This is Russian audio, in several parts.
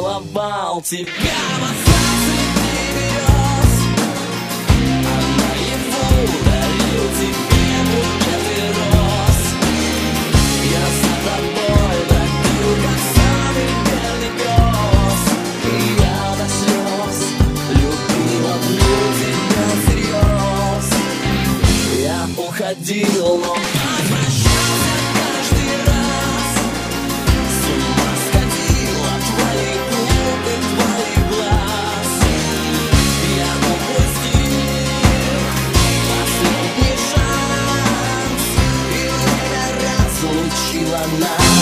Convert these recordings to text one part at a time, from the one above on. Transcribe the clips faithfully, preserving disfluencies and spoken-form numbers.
целовал тебя в остатке берез, а наяву дарил тебе букеты роз. Я за тобой бродил, как самый верный пес, и я до слез любил одну тебя всерьез. Я уходил, но возвращался каждый раз. С ума сходил от твоих губ и твоих глаз. Я упустил последний шанс, и время разлучило нас.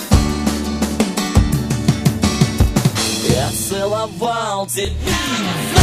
Я целовал тебя.